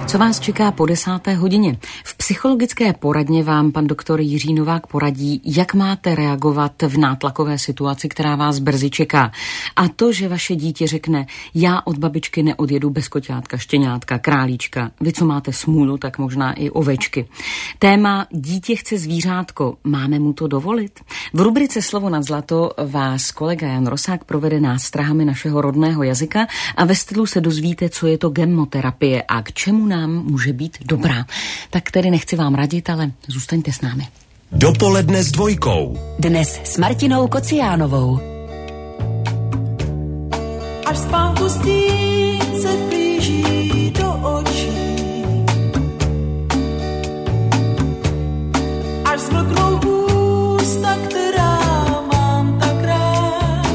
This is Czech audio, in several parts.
Co vás čeká po 10. hodině? V psychologické poradně vám pan doktor Jiří Novák poradí, jak máte reagovat v nátlakové situaci, která vás brzy čeká. A to, že vaše dítě řekne, já od babičky neodjedu bez koťátka, štěňátka, králíčka. Vy, co máte smůlu, tak možná i ovečky. Téma dítě chce zvířátko. Máme mu to dovolit? V rubrice Slovo nad zlato vás kolega Jan Rosák provede nástrahami našeho rodného jazyka a ve stylu se dozvíte, co je to gemoterapie a k čemu nám může být dobrá. Tak tedy nechci vám radit, ale zůstaňte s námi. Dopoledne s dvojkou. Dnes s Martinou Kociánovou. Až spánku stín se blíží do očí, až zmlknou ústa, která mám tak rád,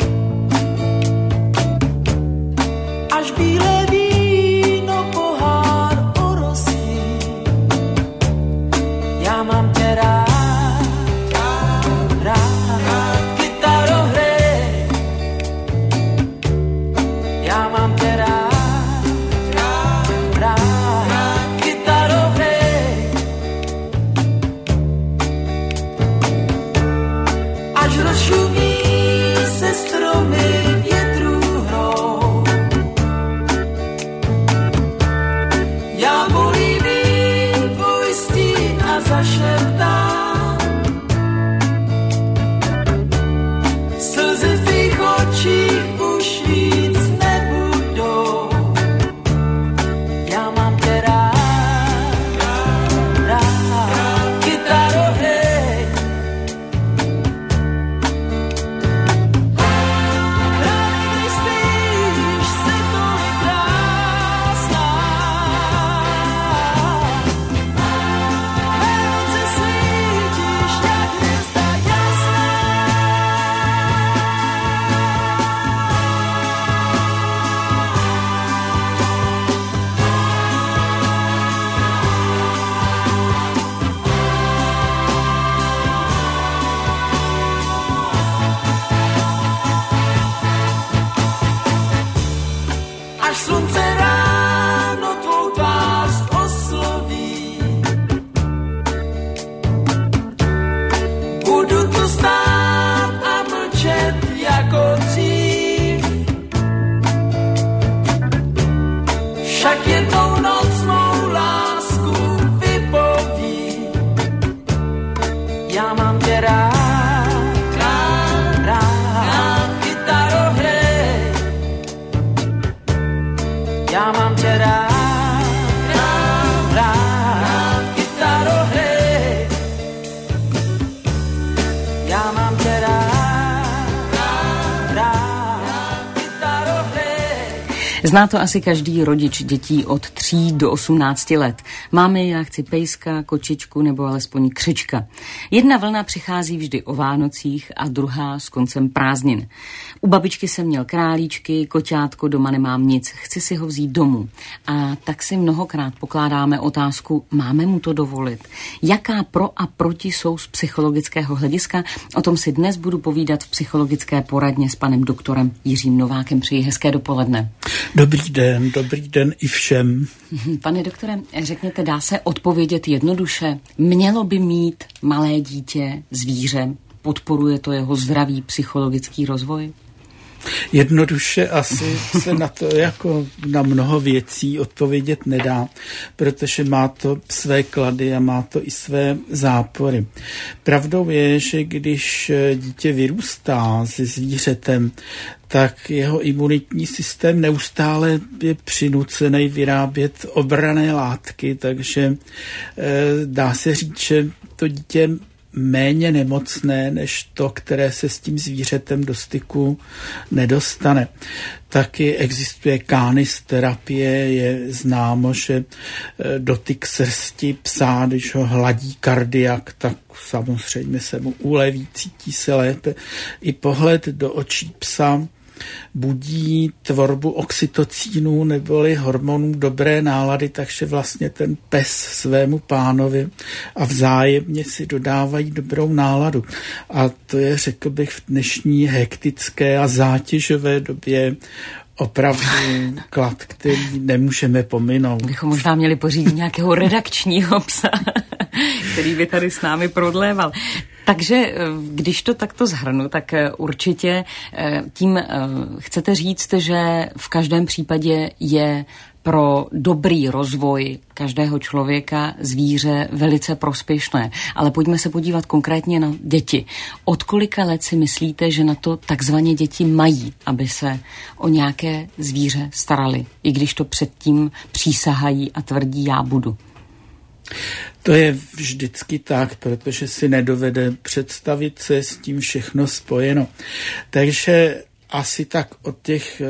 až bílé víno pohár orosí, já mám tě rád. Zná to asi každý rodič dětí od 3 do 18 let. Máme, já chci pejska, kočičku nebo alespoň křička. Jedna vlna přichází vždy o Vánocích a druhá s koncem prázdnin. U babičky jsem měl králíčky, koťátko, doma nemám nic, chci si ho vzít domů. A tak si mnohokrát pokládáme otázku, máme mu to dovolit? Jaká pro a proti jsou z psychologického hlediska? O tom si dnes budu povídat v psychologické poradně s panem doktorem Jiřím Novákem. Přeji hezké dopoledne. Dobrý den i všem. Pane doktore, řekněte, dá se odpovědět jednoduše? Mělo by mít malé dítě zvíře? Podporuje to jeho zdravý psychologický rozvoj? Jednoduše asi se na to jako na mnoho věcí odpovědět nedá, protože má to své klady a má to i své zápory. Pravdou je, že když dítě vyrůstá se zvířetem, tak jeho imunitní systém neustále je přinucený vyrábět obranné látky, takže dá se říct, že to dítě méně nemocné než to, které se s tím zvířetem do styku nedostane. Taky existuje canis terapie, je známo, že dotyk srsti psa, když ho hladí kardiak, tak samozřejmě se mu uleví, cítí se lépe. I pohled do očí psa budí tvorbu oxytocínu neboli hormonů dobré nálady, takže vlastně ten pes svému pánovi a vzájemně si dodávají dobrou náladu. A to je, řekl bych, v dnešní hektické a zátěžové době opravdu klad, který nemůžeme pominout. Bychom možná měli pořídit nějakého redakčního psa, který by tady s námi prodléval. Takže když to takto shrnu, tak určitě tím chcete říct, že v každém případě je pro dobrý rozvoj každého člověka zvíře velice prospěšné. Ale pojďme se podívat konkrétně na děti. Od kolika let si myslíte, že na to takzvaně děti mají, aby se o nějaké zvíře starali, i když to předtím přísahají a tvrdí já budu? To je vždycky tak, protože si nedovede představit, co je s tím všechno spojeno. Takže asi tak od těch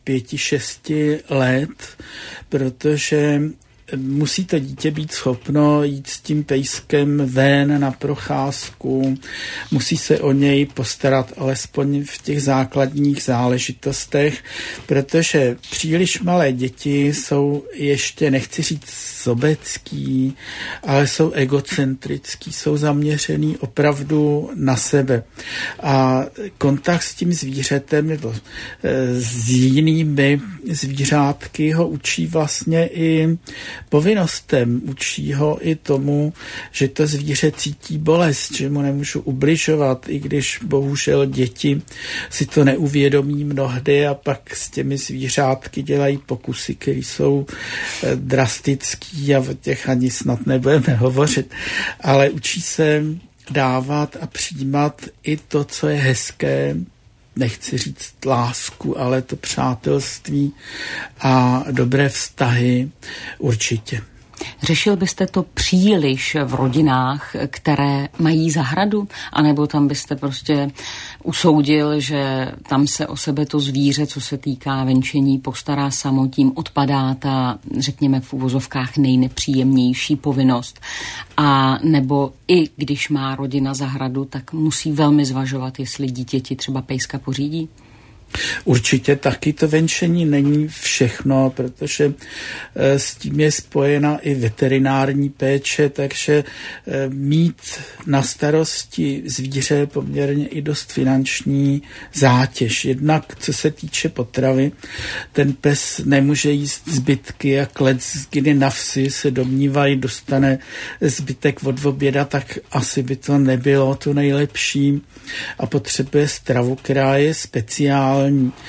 5-6 let, protože musí to dítě být schopno jít s tím pejskem ven na procházku, musí se o něj postarat alespoň v těch základních záležitostech, protože příliš malé děti jsou ještě, nechci říct sobecký, ale jsou egocentrický, jsou zaměřený opravdu na sebe. A kontakt s tím zvířetem nebo s jinými zvířátky ho učí vlastně i povinnostem, učí ho i tomu, že to zvíře cítí bolest, že mu nemůžu ubližovat, i když bohužel děti si to neuvědomí mnohdy a pak s těmi zvířátky dělají pokusy, které jsou drastický a o těch ani snad nebudeme hovořit, ale učí se dávat a přijímat i to, co je hezké, nechci říct lásku, ale to přátelství a dobré vztahy určitě. Řešil byste to příliš v rodinách, které mají zahradu? A nebo tam byste prostě usoudil, že tam se o sebe to zvíře, co se týká venčení, postará samo, tím odpadá ta, řekněme v uvozovkách, nejnepříjemnější povinnost? A nebo i když má rodina zahradu, tak musí velmi zvažovat, jestli dítěti třeba pejska pořídí? Určitě taky to venčení není všechno, protože s tím je spojena i veterinární péče, takže mít na starosti zvíře je poměrně i dost finanční zátěž. Jednak co se týče potravy, ten pes nemůže jíst zbytky a kdy na vsi se domnívají, dostane zbytek od oběda, tak asi by to nebylo to nejlepší a potřebuje stravu, která je speciální.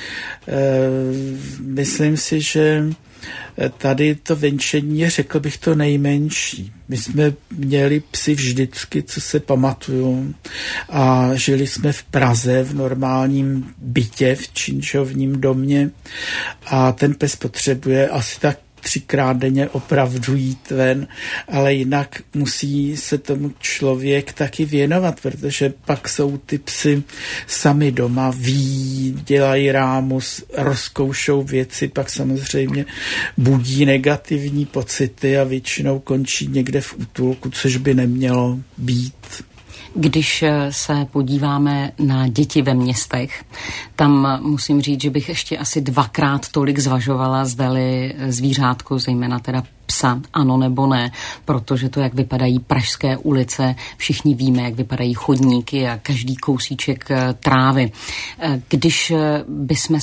Myslím si, že tady to venčení je, řekl bych, to nejmenší. My jsme měli psy vždycky, co se pamatuju, a žili jsme v Praze v normálním bytě, v činžovním domě a ten pes potřebuje asi tak 3krát denně opravdu jít ven, ale jinak musí se tomu člověk taky věnovat, protože pak jsou ty psy sami doma, ví, dělají rámus, rozkoušou věci, pak samozřejmě budí negativní pocity a většinou končí někde v útulku, což by nemělo být. Když se podíváme na děti ve městech, tam musím říct, že bych ještě asi 2krát tolik zvažovala, zdali zvířátko, zejména teda psa, ano nebo ne, protože to, jak vypadají pražské ulice, všichni víme, jak vypadají chodníky a každý kousíček trávy. Když bychom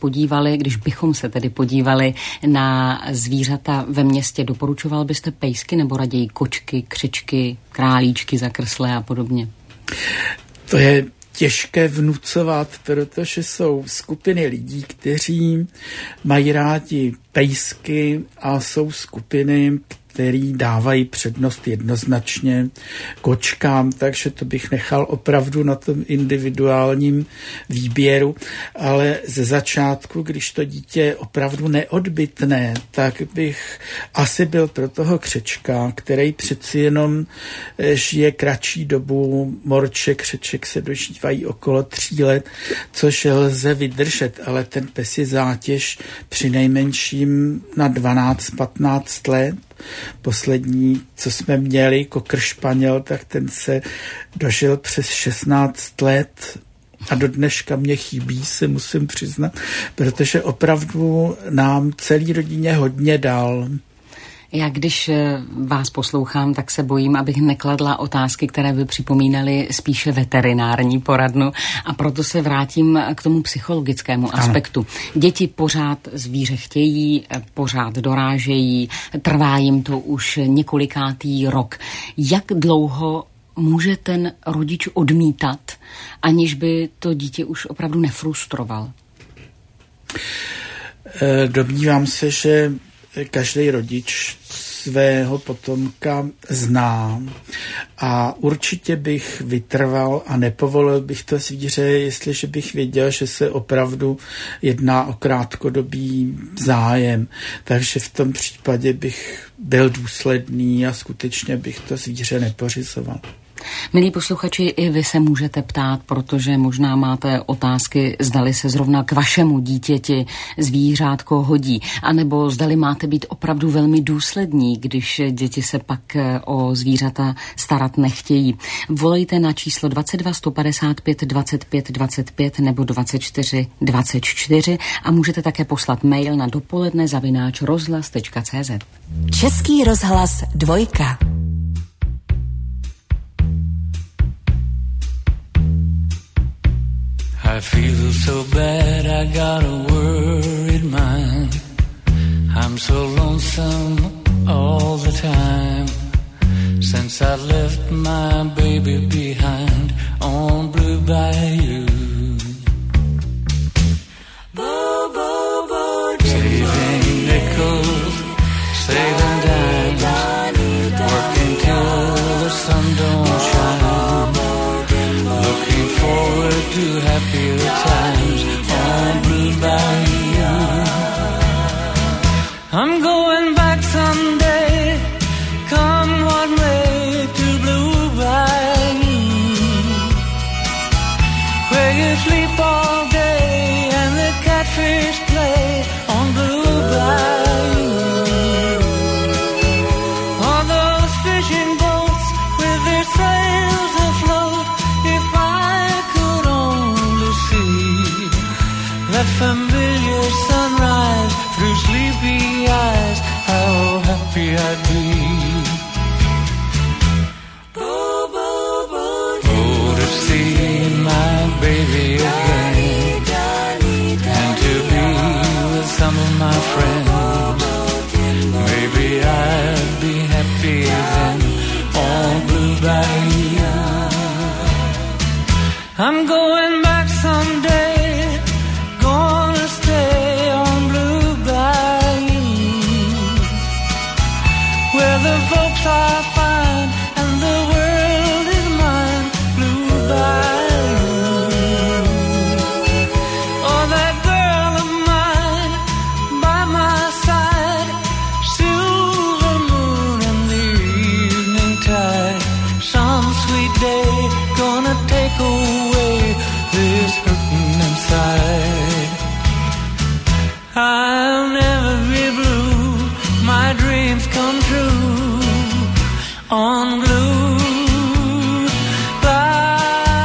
se tedy podívali na zvířata ve městě, doporučoval byste pejsky nebo raději kočky, křečky, králíčky zakrslé a podobně? To je těžké vnucovat, protože jsou skupiny lidí, kteří mají rádi pejsky a jsou skupiny, který dávají přednost jednoznačně kočkám, takže to bych nechal opravdu na tom individuálním výběru, ale ze začátku, když to dítě je opravdu neodbytné, tak bych asi byl pro toho křečka, který přeci jenom žije kratší dobu, morče, křeček se dožívají okolo 3 let, což lze vydržet, ale ten pes je zátěž při nejmenším na 12-15 let. Poslední, co jsme měli, kokr španěl, tak ten se dožil přes 16 let a do dneška mě chybí, se musím přiznat, protože opravdu nám celý rodině hodně dal. Já když vás poslouchám, tak se bojím, abych nekladla otázky, které by připomínaly spíše veterinární poradnu, a proto se vrátím k tomu psychologickému aspektu. Děti pořád zvíře chtějí, pořád dorážejí, trvá jim to už několikátý rok. Jak dlouho může ten rodič odmítat, aniž by to dítě už opravdu nefrustroval? Domnívám se, že každý rodič svého potomka zná a určitě bych vytrval a nepovolil bych to zvíře, jestliže bych věděl, že se opravdu jedná o krátkodobý zájem. Takže v tom případě bych byl důsledný a skutečně bych to zvíře nepořizoval. Milí posluchači, i vy se můžete ptát, protože možná máte otázky, zdali se zrovna k vašemu dítěti zvířátko hodí, anebo zdali máte být opravdu velmi důslední, když děti se pak o zvířata starat nechtějí. Volejte na číslo 22 155 25 25 nebo 24 24 a můžete také poslat mail na dopoledne@rozhlas.cz. Český rozhlas 2. I feel so bad, I got a worried mind. I'm so lonesome all the time. Since I left my baby behind on Blue Bayou. Saving nickels, saving dimes, working till the sun don't shine. Looking forward to happier times on Blue Bayou. I'm going back someday, come what may, to Blue Bayou, where you sleep all day and the catfish play on Blue Bayou. All those fishing boats with their sails afloat, if I could only see that familiar sunrise through sleepy eyes, how happy I'd be. Oh, to see my baby again, and to be with some of my friends. Maybe I'd be happy then on Blue Bayou. I'm going back someday, gonna stay on Blue Bayou, where the folks are fine and the world is mine. Blue Bayou. Oh, that girl of mine by my side, silver moon and the evening tide. Some sweet day gonna take away this hurting inside. I'll never be blue, my dreams come true on Blue Bayou.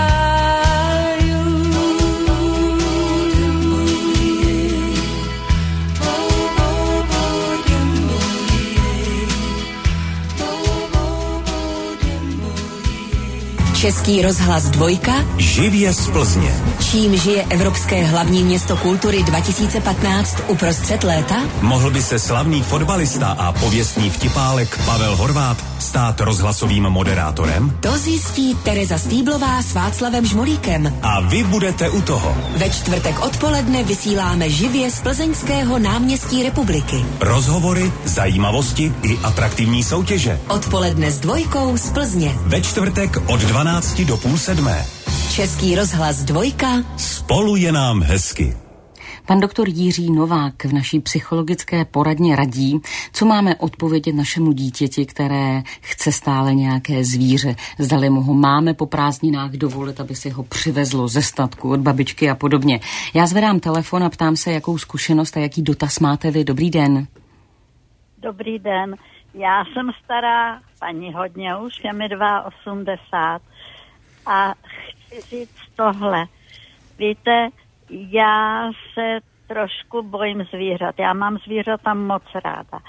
Český rozhlas 2. Živě z Plzně. Čím žije Evropské hlavní město kultury 2015 uprostřed léta? Mohl by se slavný fotbalista a pověstný vtipálek Pavel Horváth stát rozhlasovým moderátorem? To zjistí Tereza Stýblová s Václavem Žmolíkem. A vy budete u toho. Ve čtvrtek odpoledne vysíláme živě z plzeňského náměstí Republiky. Rozhovory, zajímavosti i atraktivní soutěže. Odpoledne s 2 z Plzně. Ve čtvrtek od 12 do půl 7. Český rozhlas 2. Spolu je nám hezky. Pan doktor Jiří Novák v naší psychologické poradně radí, co máme odpovědět našemu dítěti, které chce stále nějaké zvíře. Zdali mu ho máme po prázdninách dovolit, aby si ho přivezlo ze statku od babičky a podobně. Já zvedám telefon a ptám se, jakou zkušenost a jaký dotaz máte vy. Dobrý den. Dobrý den. Já jsem stará paní hodně už, je mi 82 a chci říct tohle. Víte, já se trošku bojím zvířat. Já mám zvířata moc ráda.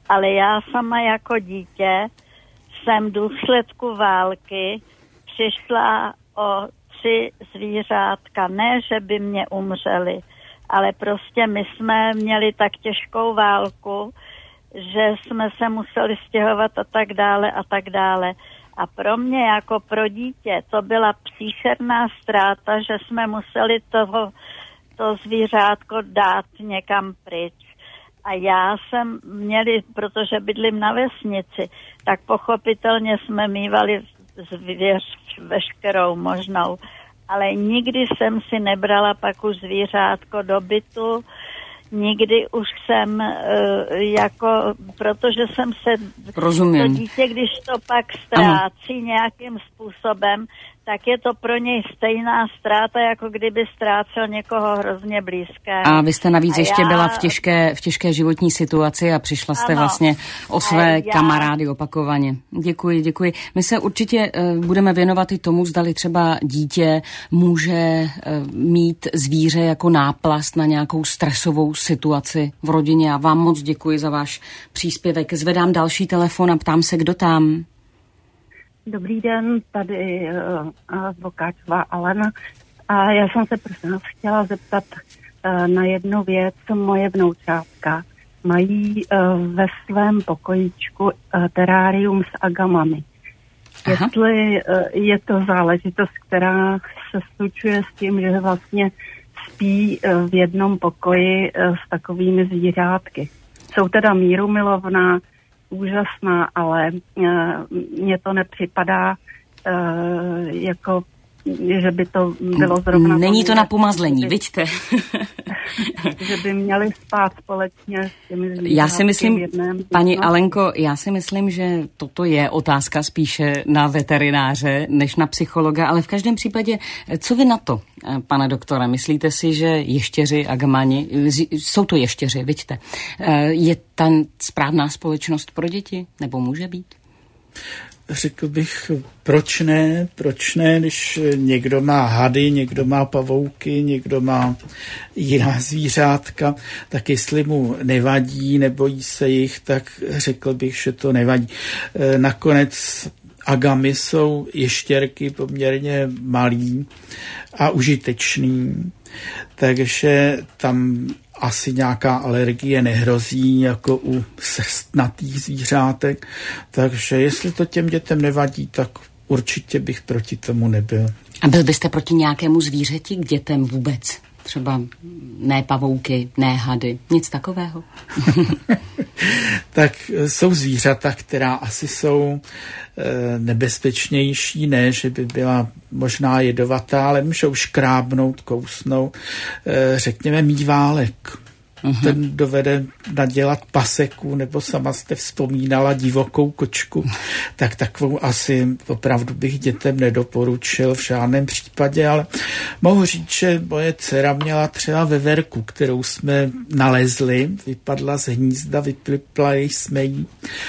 ale já sama jako dítě jsem v důsledku války přišla o 3 zvířátka. Ne, že by mě umřeli, ale prostě my jsme měli tak těžkou válku, že jsme se museli stěhovat a tak dále a tak dále. A pro mě jako pro dítě to byla příšerná ztráta, že jsme museli to zvířátko dát někam pryč. A já jsem měli, protože bydlím na vesnici, tak pochopitelně jsme mívali zvěř veškerou možnou. Ale nikdy jsem si nebrala pak už zvířátko do bytu, nikdy už jsem protože jsem se Rozumím. to dítě, když to pak ztrácí nějakým způsobem, tak je to pro něj stejná ztráta, jako kdyby ztrácel někoho hrozně blízkého. A vy jste navíc ještě byla v těžké životní situaci a přišla jste vlastně o své kamarády opakovaně. Děkuji. My se určitě budeme věnovat i tomu, zdali třeba dítě může mít zvíře jako náplast na nějakou stresovou situaci v rodině. A vám moc děkuji za váš příspěvek. Zvedám další telefon a ptám se, kdo tam. Dobrý den, tady advokátová Alena. A já jsem se prosím vás chtěla zeptat na jednu věc. Moje vnoučátka mají ve svém pokojíčku terárium s agamami. Aha. Jestli je to záležitost, která se slučuje s tím, že vlastně spí v jednom pokoji s takovými zvířátky. Jsou teda mírumilovná, úžasná, ale mně to nepřipadá jako, že by to bylo zrovna... Není to na pomazlení, vidíte. Že by měli spát společně s těmi zvířátky. Já si myslím, paní Alenko, že toto je otázka spíše na veterináře, než na psychologa, ale v každém případě, co vy na to, pane doktore? Myslíte si, že ještěři, agamani, jsou to ještěři, vidíte, je ta správná společnost pro děti, nebo může být? Řekl bych, proč ne, když někdo má hady, někdo má pavouky, někdo má jiná zvířátka, tak jestli mu nevadí, nebojí se jich, tak řekl bych, že to nevadí. Nakonec agamy jsou ještěrky poměrně malý a užitečný, takže tam asi nějaká alergie nehrozí jako u srstnatých zvířátek, takže jestli to těm dětem nevadí, tak určitě bych proti tomu nebyl. A byl byste proti nějakému zvířeti k dětem vůbec? Třeba ne pavouky, ne hady, nic takového? Tak jsou zvířata, která asi jsou nebezpečnější, ne, že by byla možná jedovatá, ale můžou škrábnout, kousnout. Řekněme míválek. Ten dovede nadělat paseku, nebo sama jste vzpomínala divokou kočku, tak takovou asi opravdu bych dětem nedoporučil v žádném případě, ale mohu říct, že moje dcera měla třeba veverku, kterou jsme nalezli, vypadla z hnízda, vyplipla jsme jí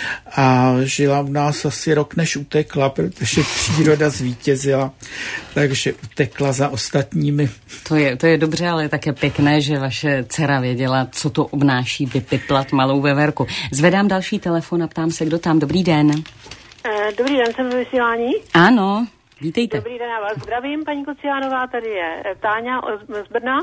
a žila u nás asi rok, než utekla, protože příroda zvítězila, takže utekla za ostatními. To je dobře, ale je také pěkné, že vaše dcera věděla, co to obnáší vypiplat malou veverku. Zvedám další telefon a ptám se, kdo tam. Dobrý den. Dobrý den, jsem ve vysílání. Ano, vítejte. Dobrý den, já vás zdravím, paní Kociánová, tady je Táňa z Brna.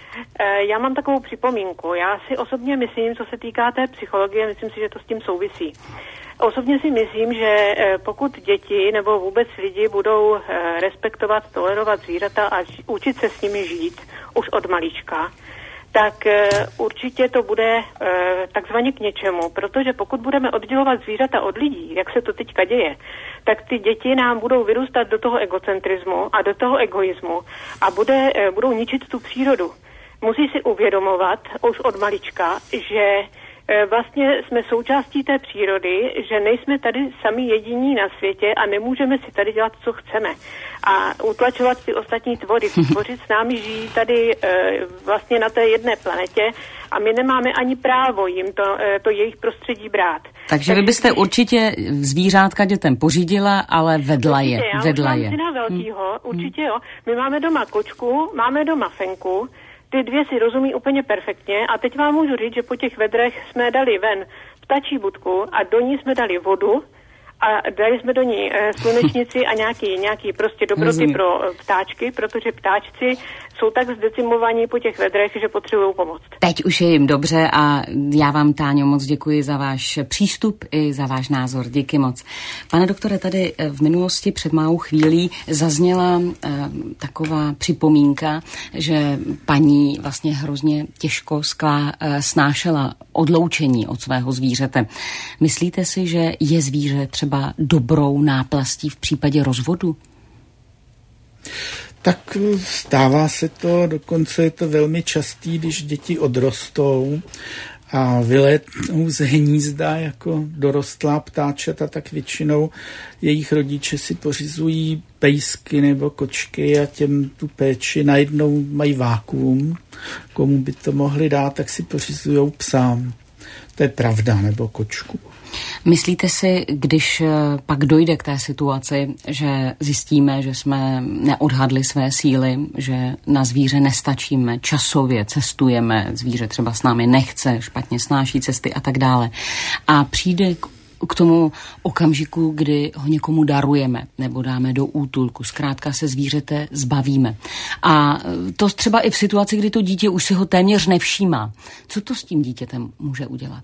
Já mám takovou připomínku. Já si osobně myslím, co se týká té psychologie, myslím si, že to s tím souvisí. Osobně si myslím, že pokud děti nebo vůbec lidi budou respektovat, tolerovat zvířata a učit se s nimi žít už od malička, tak určitě to bude takzvaně k něčemu, protože pokud budeme oddělovat zvířata od lidí, jak se to teďka děje, tak ty děti nám budou vyrůstat do toho egocentrismu a do toho egoismu a budou ničit tu přírodu. Musí si uvědomovat už od malička, že vlastně jsme součástí té přírody, že nejsme tady sami jediní na světě a nemůžeme si tady dělat, co chceme. A utlačovat ty ostatní tvory. Tvořit s námi žijí tady vlastně na té jedné planetě a my nemáme ani právo jim to jejich prostředí brát. Takže vy byste určitě zvířátka dětem pořídila, ale vedla je. Já mám syna velkýho, určitě jo. My máme doma kočku, máme doma fenku, ty dvě si rozumí úplně perfektně a teď vám můžu říct, že po těch vedrech jsme dali ven ptačí budku a do ní jsme dali vodu a dali jsme do ní slunečnici a nějaký prostě dobroty pro ptáčky, protože ptáčci jsou tak zdecimovaní po těch vedrech, že potřebují pomoc. Teď už je jim dobře a já vám, Táňo, moc děkuji za váš přístup i za váš názor. Díky moc. Pane doktore, tady v minulosti před malou chvílí zazněla taková připomínka, že paní vlastně hrozně těžko snášela odloučení od svého zvířete. Myslíte si, že je zvíře třeba dobrou náplastí v případě rozvodu? Tak stává se to, dokonce je to velmi častý, když děti odrostou a vylétnou z hnízda jako dorostlá ptáčata, tak většinou jejich rodiče si pořizují pejsky nebo kočky a těm tu péči najednou mají vákuum. Komu by to mohli dát, tak si pořizujou psa. To je pravda, nebo kočku. Myslíte si, když pak dojde k té situaci, že zjistíme, že jsme neodhadli své síly, že na zvíře nestačíme, časově cestujeme, zvíře třeba s námi nechce, špatně snáší cesty a tak dále, a přijde k tomu okamžiku, kdy ho někomu darujeme nebo dáme do útulku, zkrátka se zvířete zbavíme. A to třeba i v situaci, kdy to dítě už si ho téměř nevšímá. Co to s tím dítětem může udělat?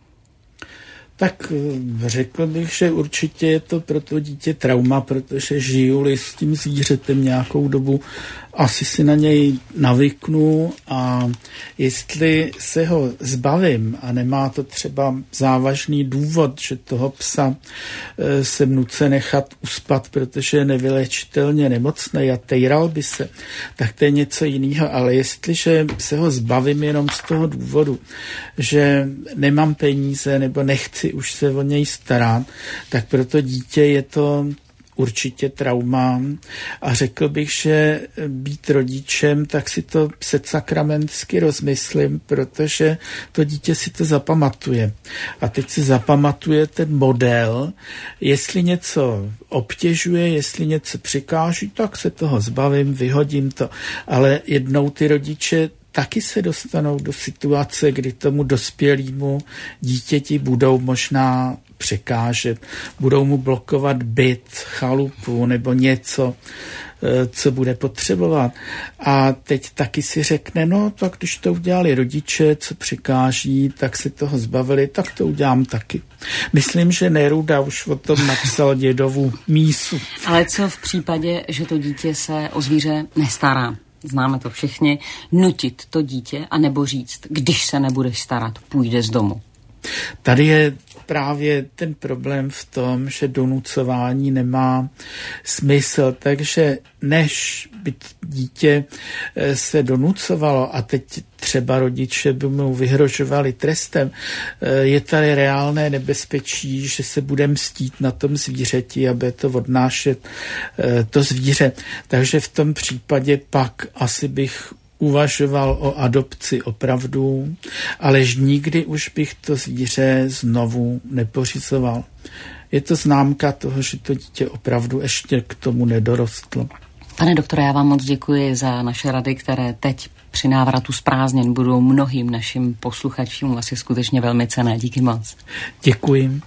Tak řekl bych, že určitě je to pro to dítě trauma, protože žiju-li s tím zvířetem nějakou dobu, asi si na něj navyknu a jestli se ho zbavím a nemá to třeba závažný důvod, že toho psa jsem nucen nechat uspat, protože je nevylečitelně nemocný a tejral by se, tak to je něco jiného, ale jestliže se ho zbavím jenom z toho důvodu, že nemám peníze nebo nechci už se o něj starat, tak pro to dítě je to určitě trauma a řekl bych, že být rodičem, tak si to předsakramentsky rozmyslím, protože to dítě si to zapamatuje. A teď si zapamatuje ten model, jestli něco obtěžuje, jestli něco přikáží, tak se toho zbavím, vyhodím to. Ale jednou ty rodiče taky se dostanou do situace, kdy tomu dospělému dítěti budou možná překážet, budou mu blokovat byt, chalupu nebo něco, co bude potřebovat. A teď taky si řekne, no tak když to udělali rodiče, co překáží, tak se toho zbavili, tak to udělám taky. Myslím, že Neruda už o tom napsal dědovu mísu. Ale co v případě, že to dítě se o zvíře nestará? Známe to všichni, nutit to dítě, anebo říct, když se nebudeš starat, půjde z domu. Tady je právě ten problém v tom, že donucování nemá smysl, takže než by dítě se donucovalo a teď třeba rodiče by mu vyhrožovali trestem, je tady reálné nebezpečí, že se bude mstít na tom zvířeti a bude to odnášet to zvíře. Takže v tom případě pak asi bych uvažoval o adopci opravdu, alež nikdy už bych to zvíře znovu nepořizoval. Je to známka toho, že to dítě opravdu ještě k tomu nedorostlo. Pane doktore, já vám moc děkuji za naše rady, které teď při návratu z prázdnin budou mnohým našim posluchačům asi skutečně velmi cenné. Díky moc. Děkuji.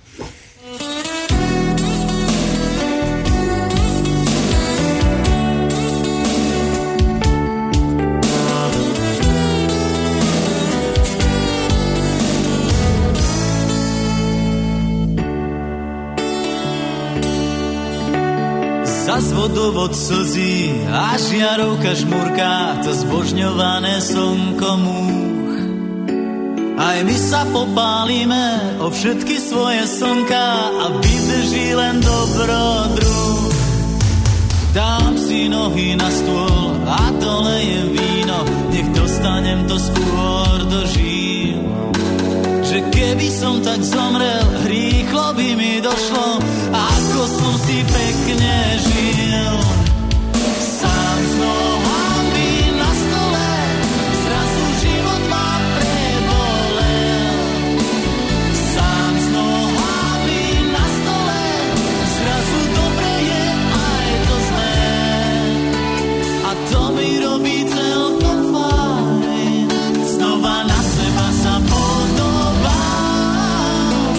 Zas vodovod slzí a žiarovka žmurká, to zbožňované slnko múch. Aj my sa popálime o všetky svoje slnka a vydrží len dobrodruh. Dám si nohy na stôl a dolejem víno, nech dostanem to skôr do žíl. Že keby som tak zomrel, rýchlo by mi došlo, ako som si pekne žil. Sám s nohami na stole, zrazu život ma prebolel. Sám s nohami na stole, zrazu dobre je aj to zlé. A to mi robí celkom fajn, znova na seba sa podobám.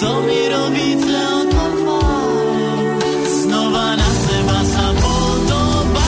to mi robí celkom fajn. Znova na seba sa podobám.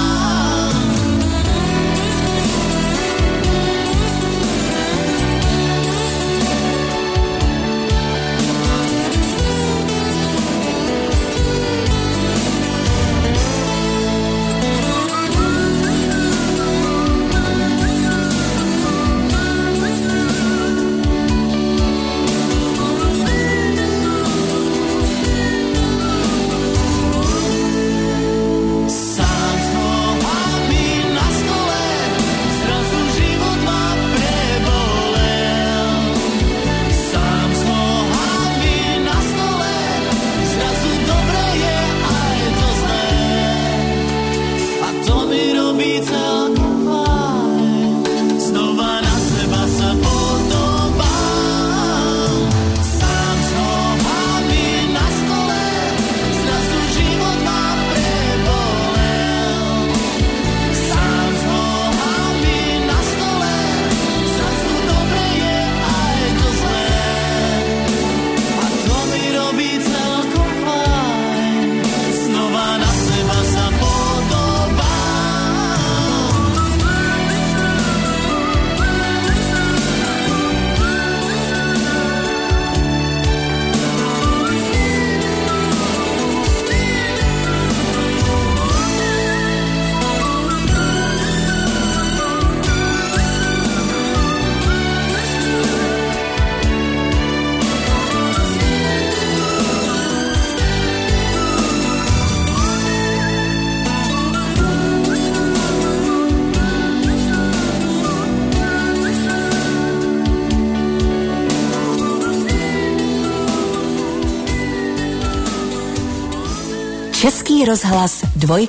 Český rozhlas 2.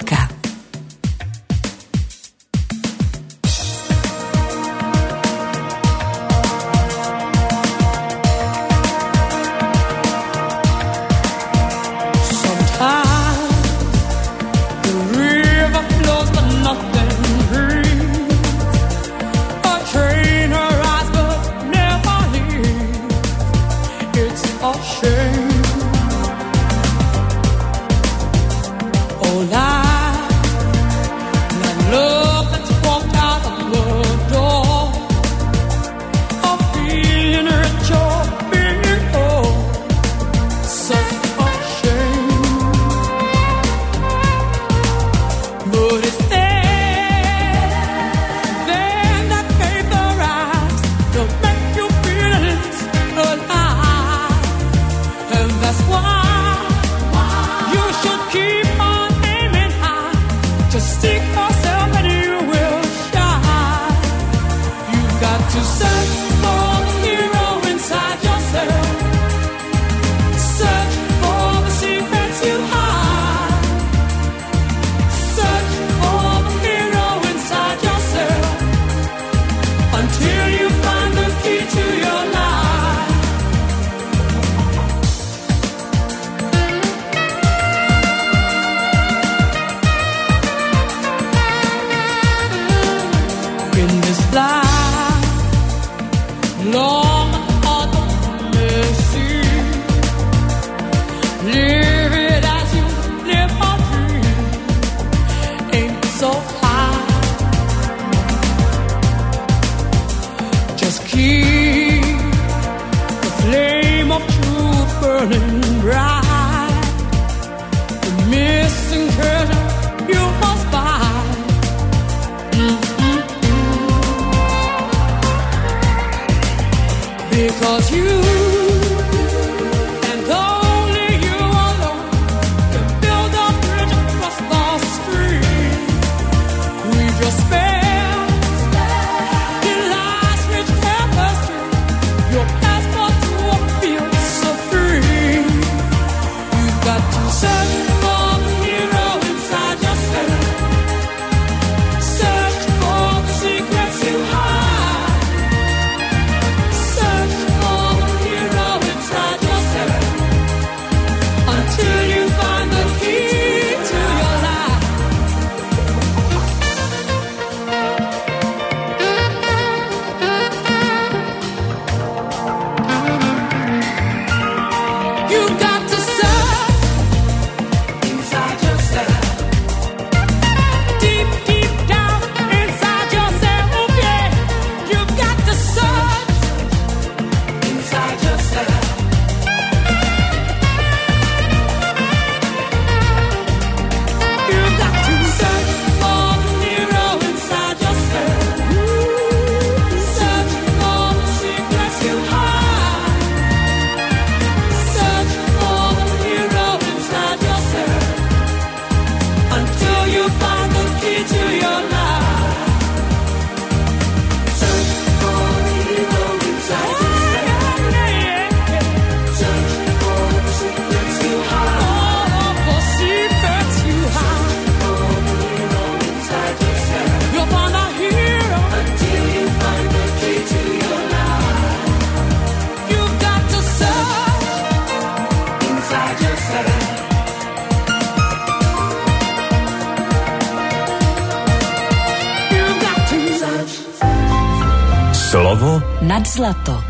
Slovo nad zlato.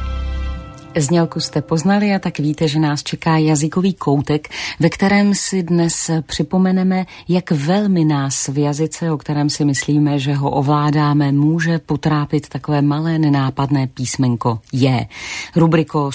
Znělku jste poznali a tak víte, že nás čeká jazykový koutek, ve kterém si dnes připomeneme, jak velmi nás v jazyce, o kterém si myslíme, že ho ovládáme, může potrápit takové malé nenápadné písmenko je. Rubriku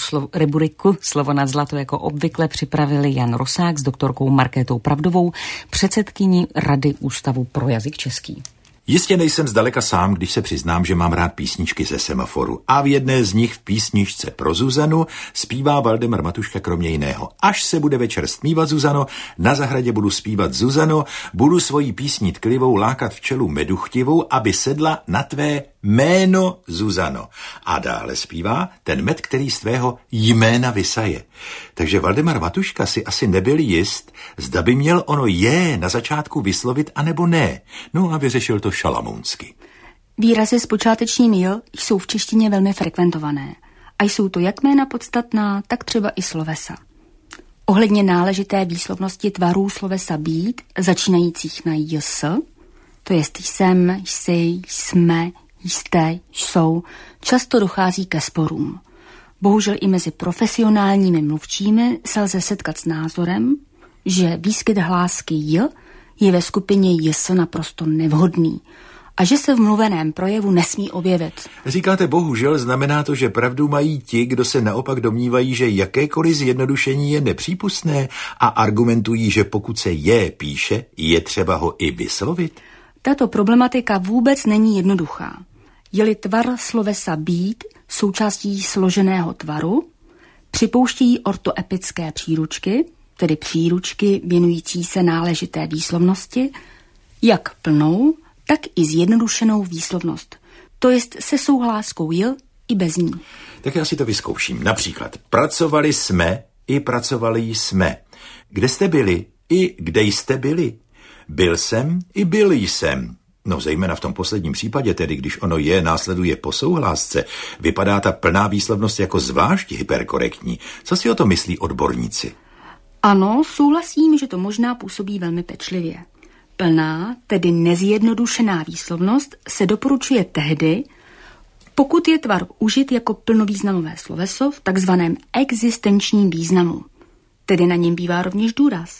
Slovo nad zlato jako obvykle připravili Jan Rosák s doktorkou Markétou Pravdovou, předsedkyní Rady Ústavu pro jazyk český. Jistě nejsem zdaleka sám, když se přiznám, že mám rád písničky ze semaforu. A v jedné z nich v písničce pro Zuzanu zpívá Valdemar Matuška kromě jiného. Až se bude večer stmívat, Zuzano, na zahradě budu zpívat, Zuzano, budu svojí písní tklivou lákat včelu meduchtivou, aby sedla na tvé jméno, Zuzano. A dále zpívá ten med, který z tvého jména vysaje. Takže Valdemar Matuška si asi nebyl jist, zda by měl ono je na začátku vyslovit, anebo ne. No a vyřešil to šalamounsky. Výrazy s počátečním jl jsou v češtině velmi frekventované. A jsou to jak jména podstatná, tak třeba i slovesa. Ohledně náležité výslovnosti tvarů slovesa být, začínajících na js, to jest jsem, jsi, jsme, jste, jsou, často dochází ke sporům. Bohužel i mezi profesionálními mluvčími se lze setkat s názorem, že výskyt hlásky j je ve skupině js naprosto nevhodný a že se v mluveném projevu nesmí objevit. Říkáte bohužel, znamená to, že pravdu mají ti, kdo se naopak domnívají, že jakékoliv zjednodušení je nepřípustné a argumentují, že pokud se je píše, je třeba ho i vyslovit? Tato problematika vůbec není jednoduchá. Je-li tvar slovesa být součástí složeného tvaru, připouštějí ortoepické příručky, tedy příručky věnující se náležité výslovnosti, jak plnou, tak i zjednodušenou výslovnost. To jest se souhláskou jl i bez ní. Tak já si to vyzkouším. Například pracovali jsme i pracovali jsme. Kde jste byli i kde jste byli. Byl jsem i byl jsem. No zejména v tom posledním případě, tedy když ono je následuje po souhlásce, vypadá ta plná výslovnost jako zvlášť hyperkorektní. Co si o to myslí odborníci? Ano, souhlasím, že to možná působí velmi pečlivě. Plná, tedy nezjednodušená výslovnost se doporučuje tehdy, pokud je tvar užit jako plnovýznamové sloveso v takzvaném existenčním významu, tedy na něm bývá rovněž důraz.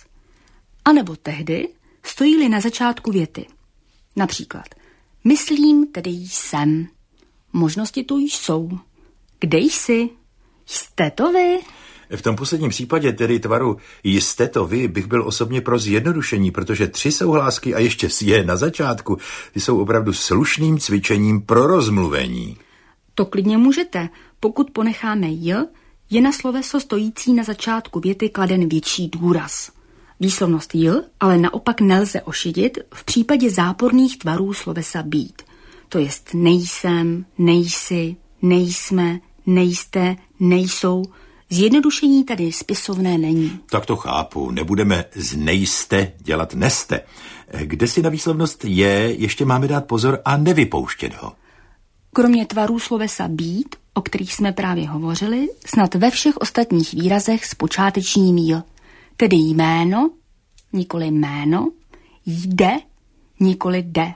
A nebo tehdy, stojí-li na začátku věty. Například, myslím, tedy jsem. Možnosti tu jsou. Kde jsi? Jste to vy? V tom posledním případě, tedy tvaru jste to vy, bych byl osobně pro zjednodušení, protože 3 souhlásky a ještě je na začátku, ty jsou opravdu slušným cvičením pro rozmluvení. To klidně můžete. Pokud ponecháme j, je na sloveso stojící na začátku věty kladen větší důraz. Výslovnost jl ale naopak nelze ošidit v případě záporných tvarů slovesa být. To jest nejsem, nejsi, nejsme, nejste, nejsou. Zjednodušení tady spisovné není. Tak to chápu, nebudeme z nejste dělat neste. Kde si na výslovnost je, ještě máme dát pozor a nevypouštět ho. Kromě tvarů slovesa být, o kterých jsme právě hovořili, snad ve všech ostatních výrazech s počátečním jl. Tedy jméno, nikoli jméno, jde, nikoli jde.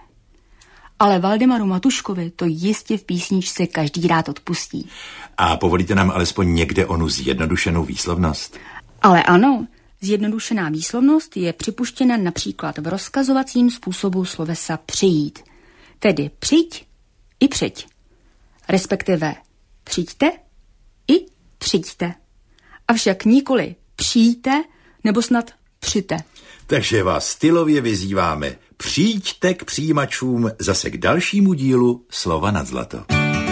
Ale Valdemaru Matuškovi to jistě v písničce každý rád odpustí. A povolíte nám alespoň někde onu zjednodušenou výslovnost? Ale ano, zjednodušená výslovnost je připuštěna například v rozkazovacím způsobu slovesa přijít. Tedy přijď i přijď. Respektive přijďte i přijďte. Avšak nikoli přijďte nebo snad přijďte. Takže vás stylově vyzýváme. Přijďte k přijímačům zase k dalšímu dílu Slova nad zlato.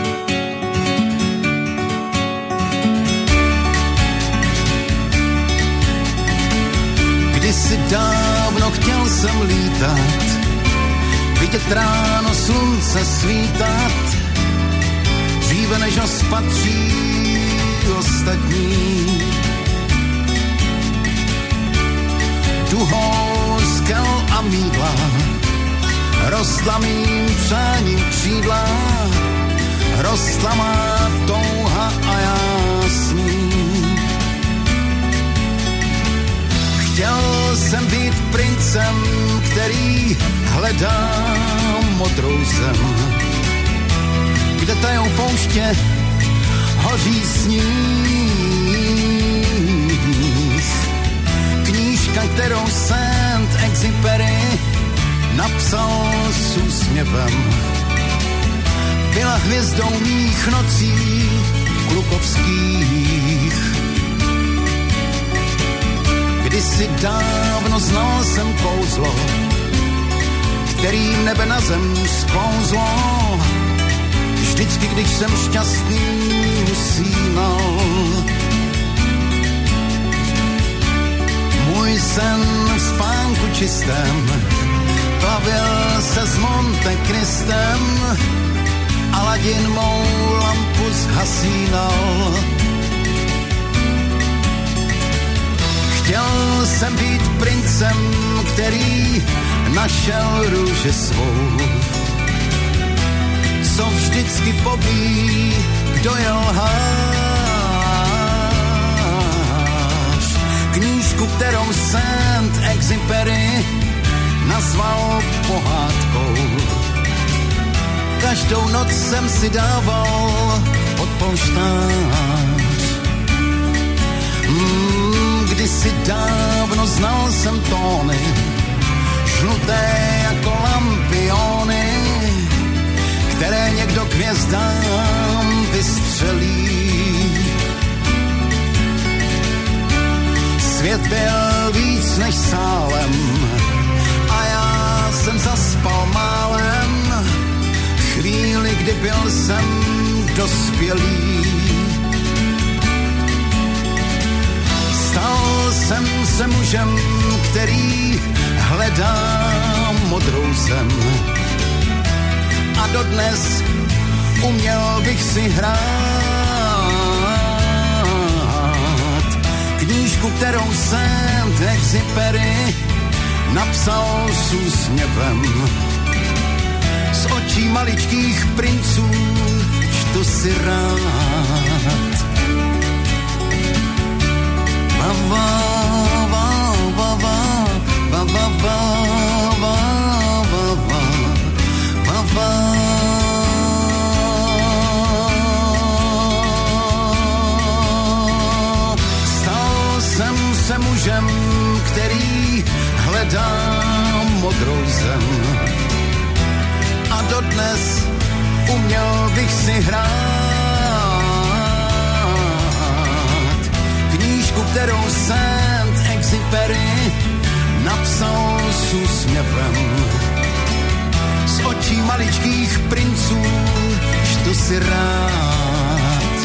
Kdysi dávno chtěl jsem lítat, vidět ráno slunce svítat, dříve než ho spatří ostatní. Duhou skel a mýdla rostla mým přáním křídla, rostla má touha a já s ní. Chtěl jsem být princem, který hledá modrou zem, kde tajou pouště hoří sníh. Knížka, kterou Saint-Exupéry napsal s úsměvem, byla hvězdou mých nocí klukovských. Kdysi dávno znal jsem kouzlo, kterým nebe na zem sklouzlo. Vždycky, když jsem šťastný usínal, můj sen v spánku čistém plavil se s Monte Cristem, Aladin mou lampu zhasínal. Chtěl jsem být princem, který našel růži svou, co vždycky poví, kdo je lhář. Knížku, kterou Saint-Exupéry nazval pohádkou, každou noc jsem si dával pod polštář. Kdysi dávno znal jsem tóny, žluté jako lampiony, které někdo k hvězdám vystřelí. Svět byl víc než sálem a já jsem zaspal málem, chvíli, kdy byl jsem dospělý. Stal jsem se mužem, který hledá modrou zem, a dodnes uměl bych si hrát knížku, kterou Saint-Exupéry napsal s úsměvem. Z očí maličkých princů čtu si rád. Ba, ba, ba, ba, ba, ba, ba, ba, ba, ba, ba, ba. Stal jsem se mužem, který hledá modrou zem, a dodnes uměl bych si hrát knížku, kterou Saint-Exupéry napsal s úsměvem. Z očí maličkých princů čtu si rád.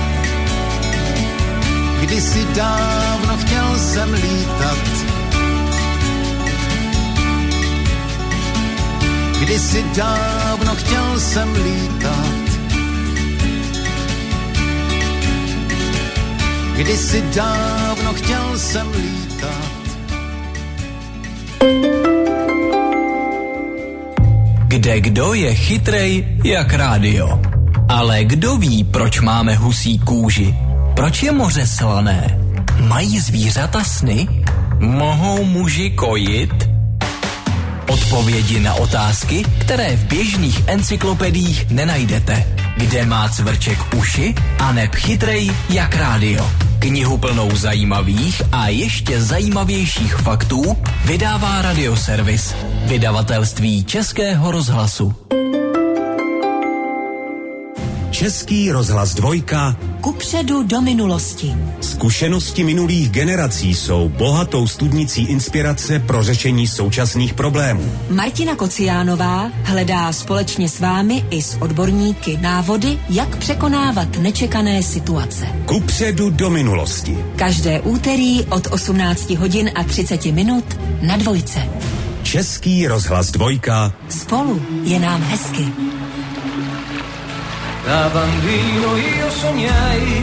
Kdysi dávno chtěl jsem lítat, kdysi dávno chtěl jsem lítat, kdysi dávno chtěl jsem lítat. Kdekdo je chytrej jak rádio. Ale kdo ví, proč máme husí kůži? Proč je moře slané? Mají zvířata sny? Mohou muži kojit? Odpovědi na otázky, které v běžných encyklopediích nenajdete. Kde má cvrček uši a neb chytrej jak rádio. Knihu plnou zajímavých a ještě zajímavějších faktů vydává Radioservis, vydavatelství Českého rozhlasu. Český rozhlas 2. Kupředu do minulosti. Zkušenosti minulých generací jsou bohatou studnicí inspirace pro řešení současných problémů. Martina Kociánová hledá společně s vámi i s odborníky návody, jak překonávat nečekané situace. Kupředu do minulosti. Každé úterý od 18 hodin a 30 minut na Dvojce. Český rozhlas 2. Spolu je nám hezky. Da bambino io sognai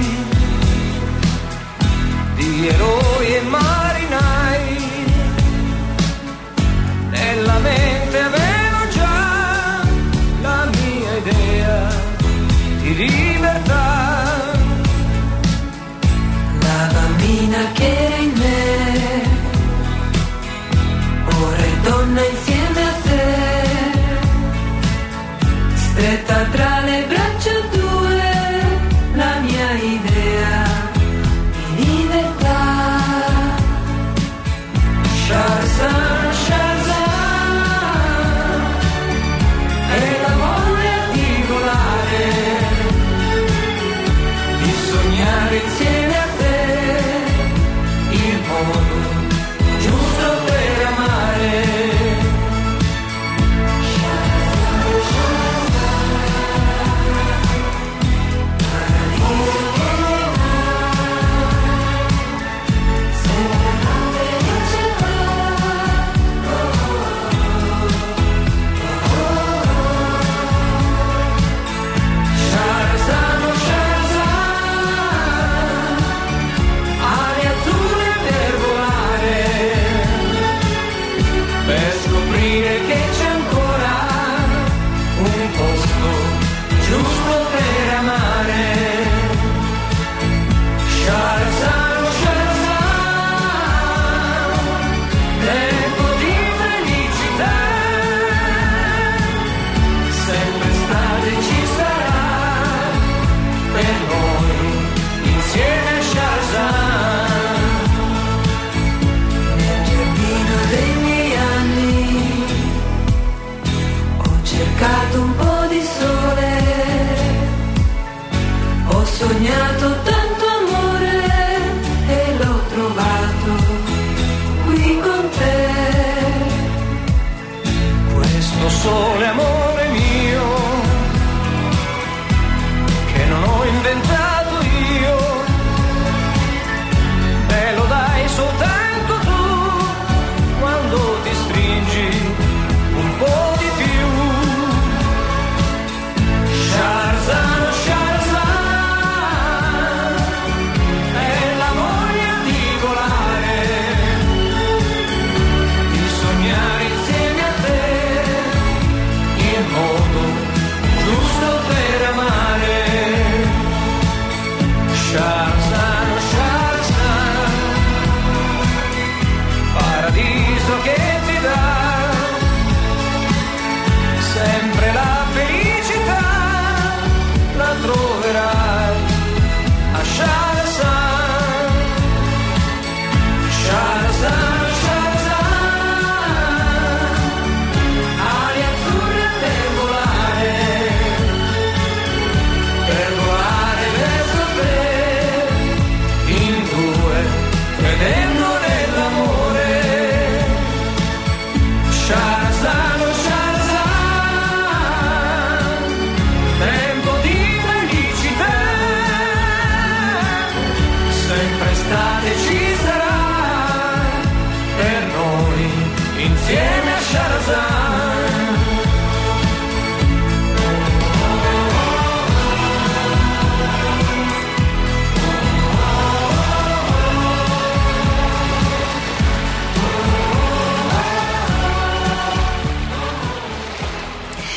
di eroi e marinai, nella mente avevo già la mia idea di libertà. La bambina che era in me, ora è donna insieme a te, stretta tra le braccia tue, la mia idea di libertà.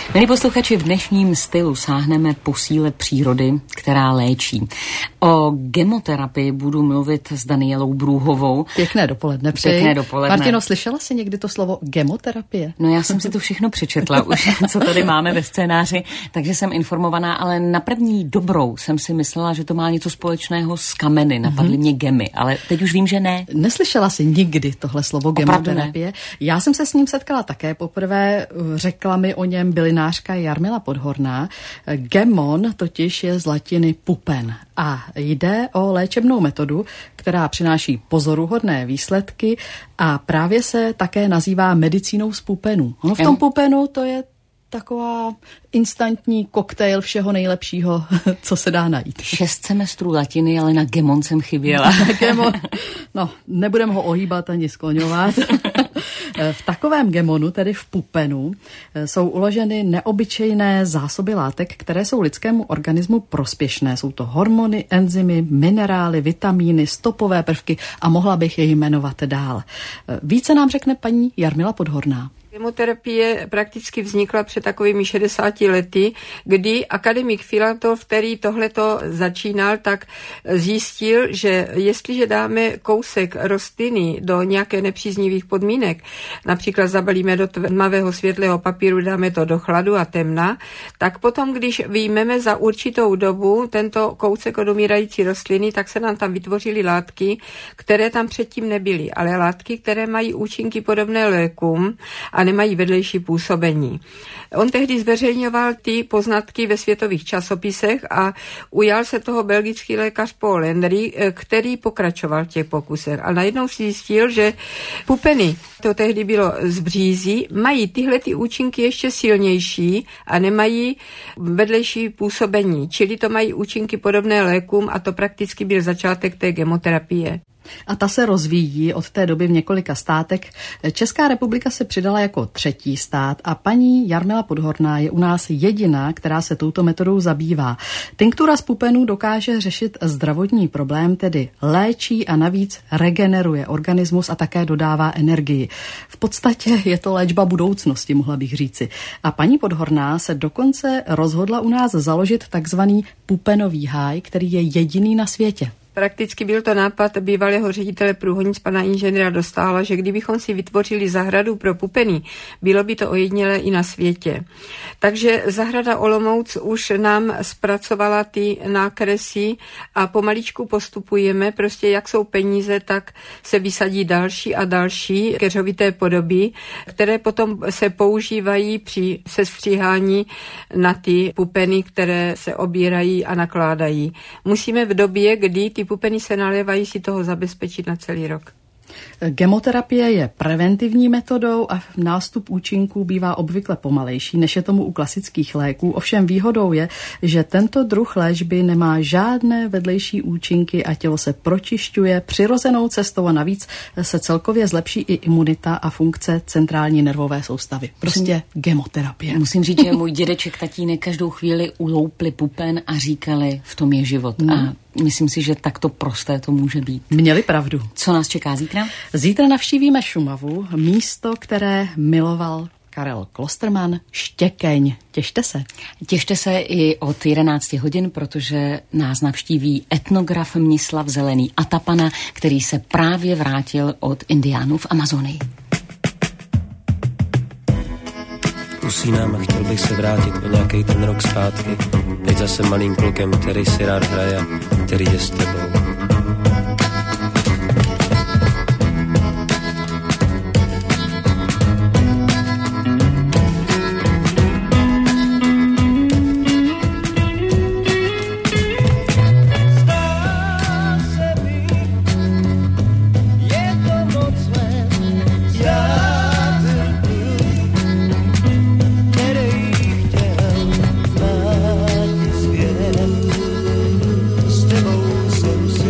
Milí posluchači, v dnešním stylu sáhneme po síle přírody, která léčí. O gemoterapii budu mluvit s Danielou Brůhovou. Pěkné dopoledne přeji. Pěkné dopoledne. Martino, slyšela jsi někdy to slovo gemoterapie? No já jsem si to všechno přečetla už, co tady máme ve scénáři, takže jsem informovaná, ale na první dobrou jsem si myslela, že to má něco společného s kameny. Napadly mě gemy, ale teď už vím, že ne. Neslyšela jsi nikdy tohle slovo gemoterapie? Já jsem se s ním setkala také poprvé, řekla mi o něm bylinářka Jarmila Podhorná. Gemon totiž je z latiny pupen a jde o léčebnou metodu, která přináší pozoruhodné výsledky a právě se také nazývá medicínou z pupenů. Ono v tom pupenu to je taková instantní koktejl všeho nejlepšího, co se dá najít. 6 semestrů latiny, ale na gemon jsem chyběla. Gemon. No, nebudem ho ohýbat ani skloňovat. V takovém gemonu, tedy v pupenu, jsou uloženy neobyčejné zásoby látek, které jsou lidskému organismu prospěšné. Jsou to hormony, enzymy, minerály, vitamíny, stopové prvky a mohla bych je jmenovat dál. Více nám řekne paní Jarmila Podhorná. Chemoterapie prakticky vznikla před takovými 60 lety, kdy akademik Filatov, který tohleto začínal, tak zjistil, že jestliže dáme kousek rostliny do nějaké nepříznivých podmínek, například zabalíme do tmavého světlého papíru, dáme to do chladu a temna, tak potom, když vyjmeme za určitou dobu tento kousek od umírající rostliny, tak se nám tam vytvořily látky, které tam předtím nebyly, ale látky, které mají účinky podobné lékům a nemají vedlejší působení. On tehdy zveřejňoval ty poznatky ve světových časopisech a ujal se toho belgický lékař Paul Landry, který pokračoval v těch pokusech. A najednou si zjistil, že pupeny, to tehdy bylo z břízí, mají tyhle ty účinky ještě silnější a nemají vedlejší působení. Čili to mají účinky podobné lékům a to prakticky byl začátek té gemoterapie. A ta se rozvíjí od té doby v několika státech. Česká republika se přidala jako 3. stát a paní Jarmila Podhorná je u nás jediná, která se touto metodou zabývá. Tinktura z pupenů dokáže řešit zdravotní problém, tedy léčí a navíc regeneruje organismus a také dodává energii. V podstatě je to léčba budoucnosti, mohla bych říci. A paní Podhorná se dokonce rozhodla u nás založit takzvaný pupenový háj, který je jediný na světě. Prakticky byl to nápad bývalého ředitele průhonic pana inženýra Dostála, že kdybychom si vytvořili zahradu pro pupeny, bylo by to ojedinělé i na světě. Takže zahrada Olomouc už nám zpracovala ty nákresy a pomaličku postupujeme, prostě jak jsou peníze, tak se vysadí další a další keřovité podoby, které potom se používají při sestříhání na ty pupeny, které se obírají a nakládají. Musíme v době, kdy ty pupeny se nalévají, si toho zabezpečit na celý rok. Gemoterapie je preventivní metodou a nástup účinků bývá obvykle pomalejší, než je tomu u klasických léků. Ovšem výhodou je, že tento druh léčby nemá žádné vedlejší účinky a tělo se pročišťuje přirozenou cestou a navíc se celkově zlepší i imunita a funkce centrální nervové soustavy. Prostě gemoterapie. Musím říct, že můj dědeček, tatínek každou chvíli uloupli pupen a říkali, v tom je život. A myslím si, že takto prosté to může být. Měli pravdu. Co nás čeká zítra? Zítra navštívíme Šumavu, místo, které miloval Karel Klosterman, Štěkeň. Těšte se. Těšte se i od 11 hodin, protože nás navštíví etnograf Mnislav Zelený Atapana, který se právě vrátil od indiánů v Amazonii. Usínám a chtěl bych se vrátit o nějaký ten rok zpátky. Teď zase malým klukem, který si rád hraje, který je s tebou. S tebou jsem si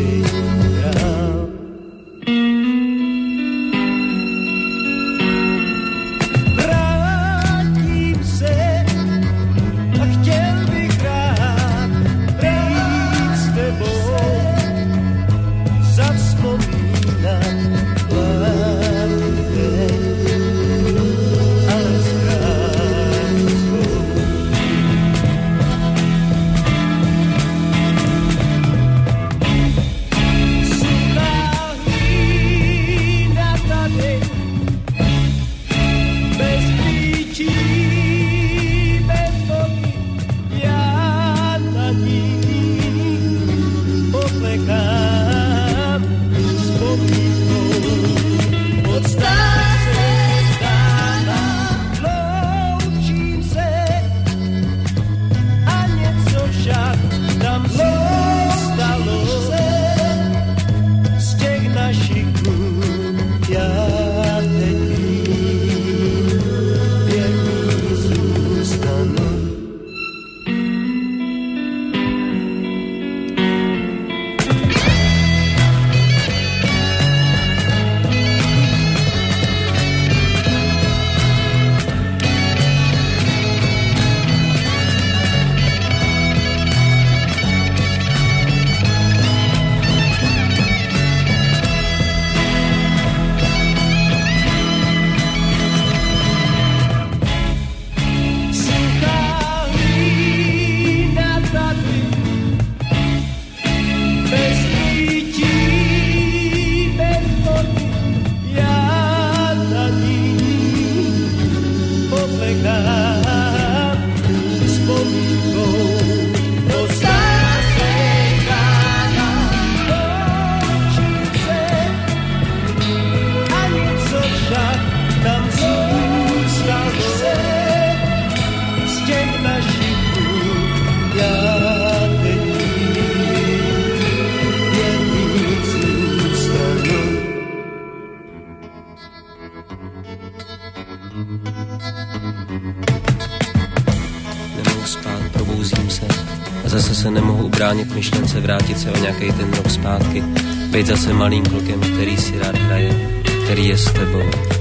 nechat vzpomínkou. Zase se nemohu ubránit myšlence vrátit se o nějaký ten rok zpátky. Být zase malým klukem, který si rád hraje, který je s tebou.